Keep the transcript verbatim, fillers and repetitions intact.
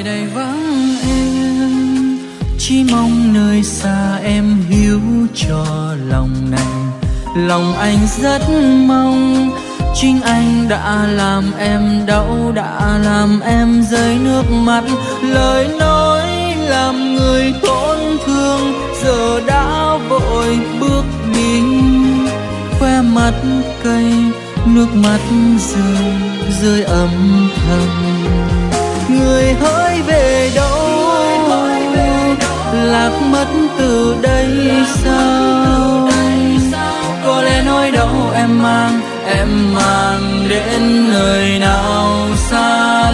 nơi đây vắng em, chỉ mong nơi xa em hiểu cho lòng này. Lòng anh rất mong chính anh đã làm em đau, đã làm em rơi nước mắt. Lời nói làm người tổn thương giờ đã vội bước đi, khoe mắt cay nước mắt rơi rơi âm thầm. Người hỡi về đâu, lạc mất từ đây sao? Có lẽ nỗi đau em mang, em mang đến nơi nào xa